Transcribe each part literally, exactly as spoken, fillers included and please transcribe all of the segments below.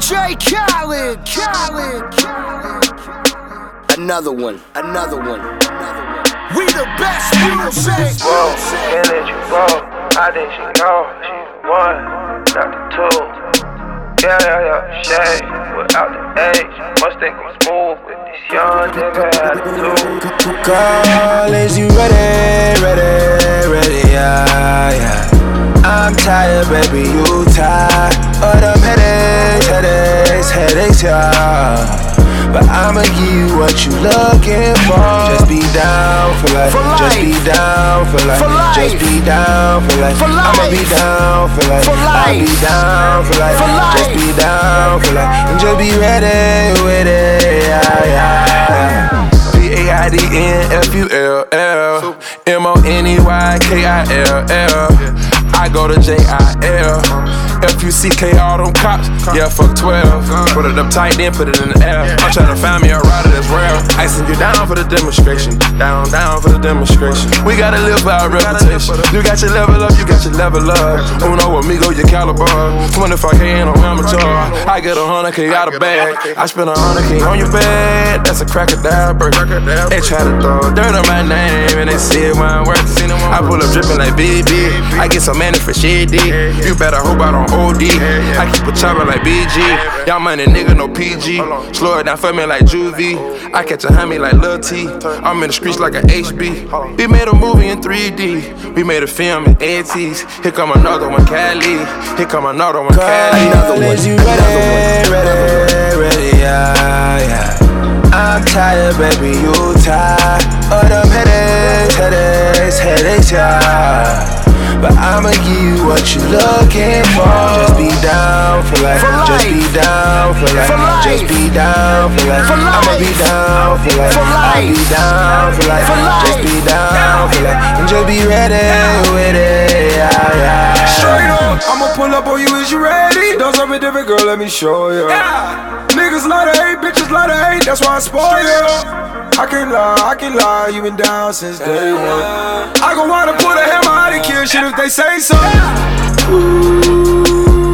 J Khaled, Khaled, Khaled. Another one, another one, another one. We the best music. Whoa, can't let you go. I think she know she's the one, not the two. Yeah, yeah, yeah, Shay, without the age. Must think I'm smooth with this young nigga attitude. Girl, is you ready, ready, ready, yeah, yeah. I'm tired, baby, you tired of them headaches, headaches, headaches, yeah. But I'ma give you what you looking for. Just be down for life, for life. Just be down for life, for life. Just be down for life, for life. I'ma be down for life, for life. I'll be down for life, for life. Just be down for life, and just be ready with it, yeah, yeah. P A I D N F U L L M O N E Y K I L L I go to J I L F U C K, all them cops, yeah, fuck twelve. Put it up tight, then put it in the air. I'm tryna find me a rider that's rare. Icing you down for the demonstration. Down, down for the demonstration. We gotta live by our reputation. You got your level up, you got your level up. Uno amigo, your caliber. twenty-five K in a amateur. I get a hundred K out of bag. I spend a hundred K on your bed. That's a crocodile burger. They try to throw dirt on my name and they see it when I'm working. I pull up dripping like B B. I get some money for shit, D. You better hope I don't O D. I keep a chopper like B G. Y'all money nigga, no P G. Slow it down for me like Juvie. I catch a homie like Lil T. I'm in the streets like an H B. We made a movie in three D. We made a film in eighties. Here come another one, Cali. Here come another one, Cali. Another one, you ready, ready, ready, yeah, yeah. I'm tired, baby, you tired of them headaches, headaches, headaches, yeah. But I'ma give you what you looking for. Just be down for life, for life. Just be down for life, for life. Just be down for life, for life. I'ma be down for life, for life. I'll be down for life, for life. Just be down for life, and just be ready with it, yeah, yeah. Straight up, I'ma pull up on you, is you ready? Done something different, girl, let me show you. Yeah. Niggas love to hate, bitches love to hate, that's why I spoil you. I can't lie, I can't lie, you been down since day one. I gon' wanna put a hammer out and kill shit if they say so. Ooh,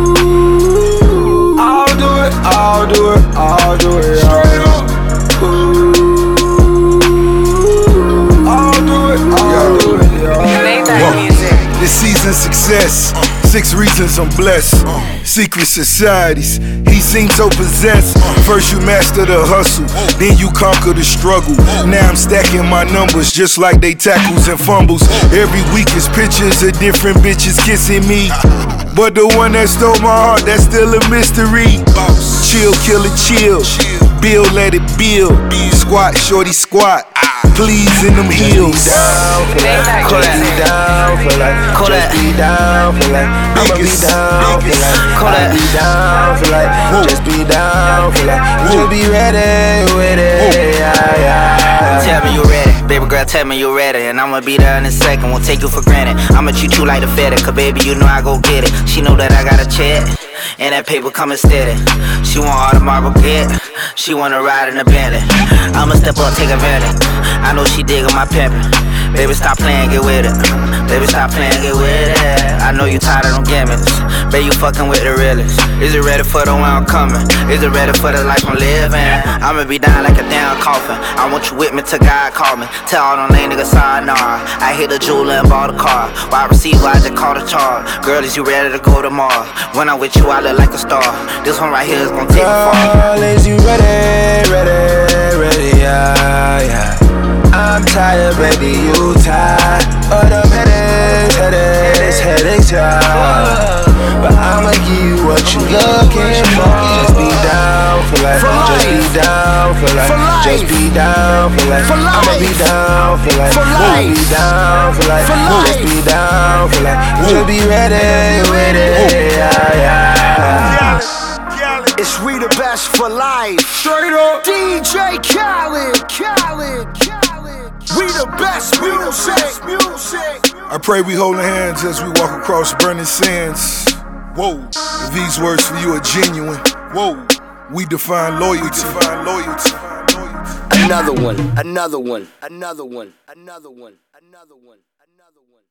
I'll do it, I'll do it, I'll do it. Straight up. Ooh, I'll do it, I'll do it. Yeah. This season's success, six reasons I'm blessed. Secret societies, he seems so possessed. First you master the hustle, then you conquer the struggle. Now I'm stacking my numbers just like they tackles and fumbles. Every week is pictures of different bitches kissing me, but the one that stole my heart, that's still a mystery. Chill, kill it, chill. Build, let it build. Squat, shorty, squat. Please in them heels. Down for life, just be down for life, just be down for life. I'ma be down for life, I'll be down for life, just be down for life. Just be ready with it, yeah, yeah. Tell me you ready, baby girl, tell me you ready. And I'ma be there in a second, won't take you for granted. I'ma treat you like a fed, cause baby you know I go get it. She know that I got a check, and that paper coming steady. She want all the marble get, she wanna ride in the Bentley. I'ma step up, take advantage. I know she diggin' my pimpin'. Baby, stop playing, get with it. Baby, stop playing, get with it. I know you tired of them gimmicks. Baby, you fucking with the realest. Is it ready for the one I'm coming? Is it ready for the life I'm living? I'ma be down like a damn coffin. I want you with me till God call me. Tell all them lame niggas sayonara. I hit the jeweler and bought a car. Why receiver, I just called a charge. Girl, is you ready to go tomorrow? When I'm with you, I look like a star. This one right here is gonna take me far. Girl, is you ready, ready, ready, yeah, yeah. I'm tired, baby, you tired of them headaches, headaches, headaches, yeah. But I'ma give you what you looking for. Just be down for life, just be down for life, just be down for life. I'ma be down for life, I'ma be down for life, just be down for life. Just be ready with it, yeah, yeah. It's we the best for life. Straight up. D J Khaled, Khaled, Khaled. We the best music, music. I pray we holding hands as we walk across burning sands. Whoa, if these words for you are genuine. Whoa, we define loyalty. We define loyalty. Another one, another one, another one, another one, another one, another one.